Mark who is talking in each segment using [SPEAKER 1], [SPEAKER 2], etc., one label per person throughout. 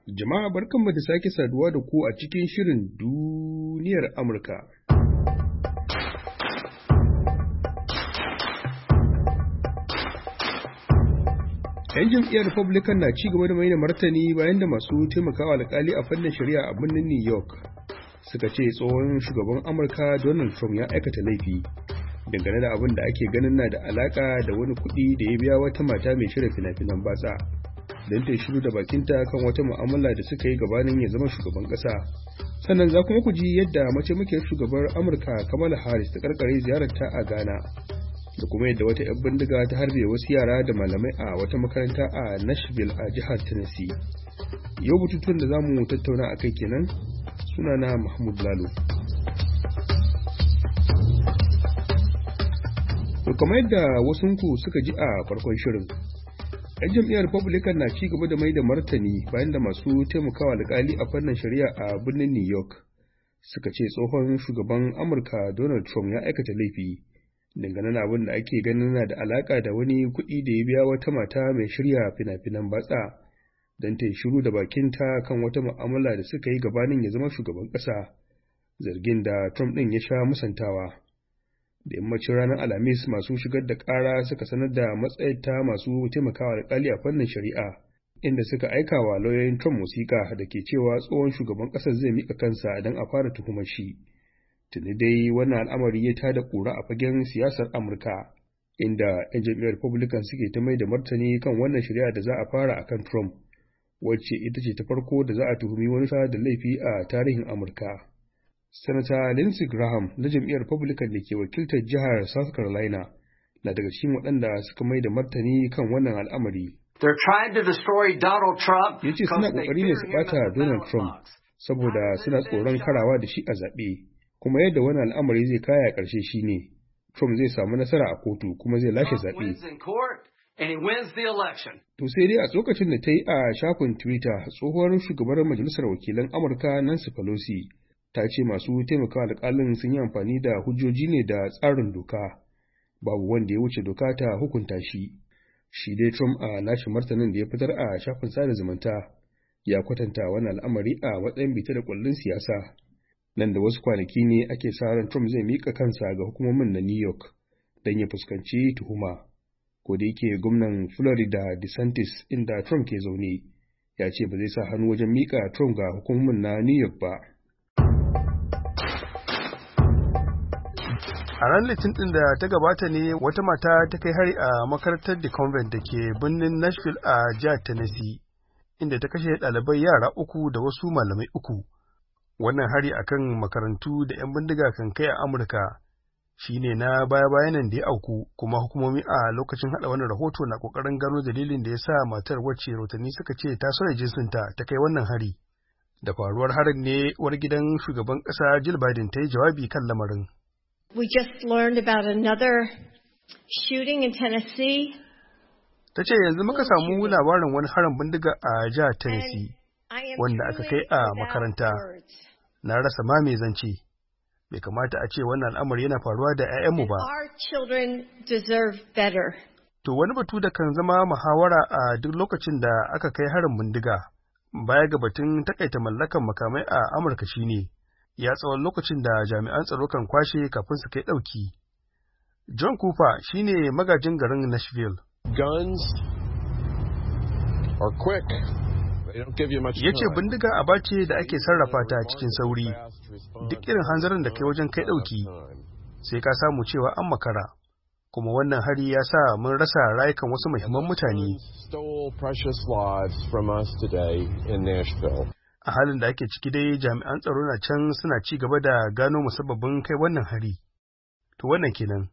[SPEAKER 1] Jama'a barkanmu da sake saduwa da ku a cikin shirin duniyar Amurka. ‘Yan jam'iyyar Republican na ci gaba da mai da martani bayan da masu taimakawa alkali a fannin shari'a a birnin New York suka ce tsohon shugaban Amurka Donald Trump ya aikata laifi dangane da abin da ake ganin na da alaka da wani kuɗi da ya biya wata mata mai shirya fina-finan batsa. Don ta shiru da bakinta kan wata mu'amala da suka yi gabanin ya zama shugaban ƙasa. Sannan za kuma ku ji yadda mataimakiyar shugabar Amurka Kamala Harris ta karkare ziyararta a Ghana da kuma yadda wata 'yan bindiga ta harbe wasu yara da malamai a wata makaranta a Nashville a jihar Tennessee. Yau bututun da za mu tattauna a kai kenan, sunana Mahmud Lalo. To kamar yadda wasunku suka ji a farkon shirin, 'yan jam'iyyar Republican na ci gaba da mai da martani bayan da masu taimakawa alƙali a fannin shari'a a birnin New York suka ce tsohon shugaban Amurka Donald Trump ya aikata laifi dangane da abin da ake ganin na da alaƙa da wani kuɗi da ya biya wata mata mai shirya fina-finan batsa don ta yi shiru da bakinta kan wata mu'amala da suka yi gabanin ya zama shugaban ƙasa, zargin da Trump ɗin ya sha musantawa. Da yammacin ranar Alhamis masu shigar da ƙara suka sanar da matsayarta masu taimakawa alƙali a fannin shari'a, inda suka aika wa lauyoyin Trump wasiƙa da ke cewa tsohon shugaban ƙasar zai miƙa kansa don a fara tuhumar shi. Tuni dai wannan al'amari ya tada ƙura a fagen siyasar Amurka, inda 'yan jam'iyyar Republican suke ta mai da martani kan wannan shari'a da za a fara akan Trump, wacce ita ce ta farko da za a tuhumi wani da laifi a tarihin Amurka. Sanata Lindsey Graham na jam'iyyar Republican da ke wakiltar jihar South Carolina na daga cikin waɗanda suka mai da martani kan wannan al'amari. Ya ce suna ƙoƙari ne su ɓata Donald Trump saboda suna tsoron karawa da shi a zaɓe, kuma yadda wannan al'amari zai kaya ƙarshe shi ne, Trump zai samu nasara a kotu kuma zai lashe zaɓe. To sai dai a tsokacin da ta yi a shafin Twitter, tsohuwar shugabar Majalisar Wakilan Amurka Nancy Pelosi ta ce masu taimakawa alƙalin sun yi amfani da hujjoji ne da tsarin doka, babu wanda ya wuce doka ta hukunta shi. Shi dai Trump a nashi martanin da ya fitar a shafin sada zumunta ya kwatanta wani al'amari a matsayin bita da kullun siyasa. Nan da wasu kwanaki ne ake sa ran Trump zai miƙa kansa ga hukumomin na New York don ya fuskanci tuhuma. Ko da yake gwamnan Florida DeSantis, inda Trump ke zaune, ya ce ba zai sa hannu wajen miƙa Trump ga hukumomin na New York ba.
[SPEAKER 2] A ran Litinin da ta gabata ne wata mata ta kai hari a makarantar The Convent da ke birnin Nashville a jihar Tennessee, inda ta kashe ɗalibai yara 3 da wasu malamai 3. Wannan hari akan makarantu da 'yan bindiga kan kai a Amurka shi ne na baya-bayanan da ya auku, kuma hukumomi a lokacin haɗa wannan rahoto na ƙoƙarin gano dalilin da ya sa matar wacce rahotanni suka ce ta sauya jinsinta ta kai wannan hari. Da faruwar harin ne uwar gidan shugaban ƙasa Jill Biden ta yi jawabi kan lamarin.
[SPEAKER 3] We just learned about another shooting in Tennessee.
[SPEAKER 2] Ta ce yanzu muka samu labarin wani harin bindiga a jihar Tennessee wanda aka kai a makaranta. Na rasa ma me zance. Bai kamata a ce wannan al'amari yana faruwa da 'ya'yanmu ba.
[SPEAKER 3] Our children deserve better.
[SPEAKER 2] To wani batu da kan zama muhawara a duk lokacin da aka kai harin bindiga, baya ga batun takaita mallakan makamai a Amurka shine ya tsawon lokacin da jami'an tsaro kan kwashe kafin su kai ɗauki. John Cooper shine magajin garin Nashville.
[SPEAKER 4] Guns are quick.
[SPEAKER 2] Ya ce bindiga aba ce da ake sarrafa ta cikin sauri, duk irin hanzarin da kai wajen kai ɗauki, sai ka samu cewa an makara, kuma wannan hari ya sa mun rasa rayukan wasu muhimman mutane. A halin da ake ciki dai jami'an tsaro na can suna ci gaba da gano musabbabin kai wannan hari. To wannan kenan.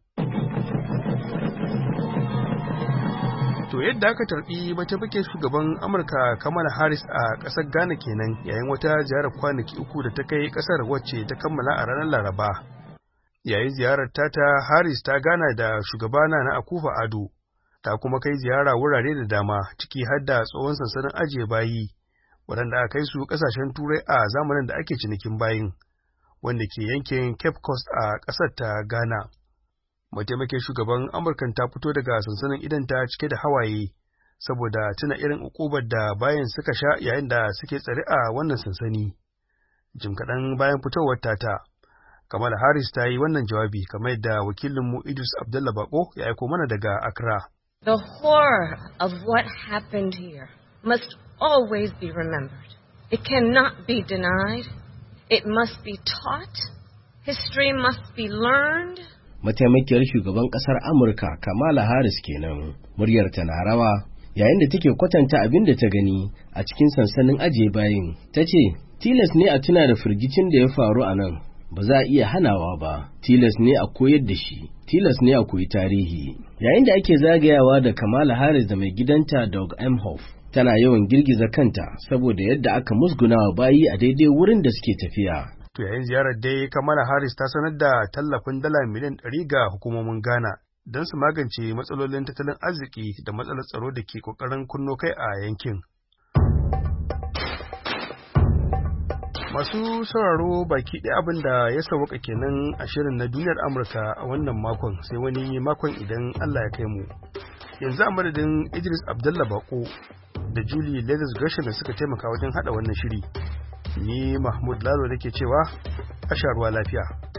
[SPEAKER 2] To yadda aka tarbi mataimakin shugaban Amurka Kamala Harris a ƙasar Ghana kenan yayin wata ziyarar kwanaki 3 da ta kai ƙasar wacce ta kammala a ranar Laraba. Yayin ziyarar ta Harris ta gana da shugaba Nana Akufo-Addo, ta kuma kai ziyara wurare da dama ciki har da tsohon sansanin ajiye bayi waɗanda aka kai su ƙasashen Turai a zamanin da ake cinikin bayin, wanda ke yankin Cape Coast a ƙasar ta Ghana. Mataimakin shugaban Amurkan ta fito daga sansanin idanta cike da hawaye saboda tuna irin ukubar da bayan suka sha yayin da suke tsare a wannan sansani. Jim kaɗan bayan fitowar tata, Kamala Harris ta yi wannan jawabi kamar yadda wakilinmu Idris Abdullah Bako ya aiko mana daga Accra.
[SPEAKER 4] The horror of what happened here must always be remembered. It cannot be denied. It must be taught. History must be learned.
[SPEAKER 5] Mataimakiyar shugaban ƙasar Amurka Kamala Harris kenan, muryarta na rawa yayin da take kwatanta abin da ta gani a cikin sansanin ajiye bayin. Ta ce, tilas ne a tuna da firgicin da ya faru a nan, ba za a iya hanawa ba, tilas ne a koyar da shi, tilas ne a koyi tarihi. Yayin da ake zagayawa da Kamala Harris da mai gidanta Doug Emhoff, tana yawan girgiza kanta saboda yadda aka musgunawa bayi a daidai wurin da suke tafiya.
[SPEAKER 2] To yayin ziyarar dai Kamala Harris ta sanar da tallafin dala miliyan 100 ga hukumomin Ghana don su magance matsalolin tattalin arziki da matsalar tsaro da ke kokarin kunno kai a yankin. Masu sauraro baki ɗaya abin da ya sauka kenan a shirin na duniyar Amurka a wannan makon, sai wani makon idan Allah ya kai mu. Yanzu a madadin Idris Abdullah Bako da Julie Leathers Gresham da suka taimaka wajen haɗa wannan shiri. Ni Mahmud Lalo da ke cewa a sha ruwa lafiya.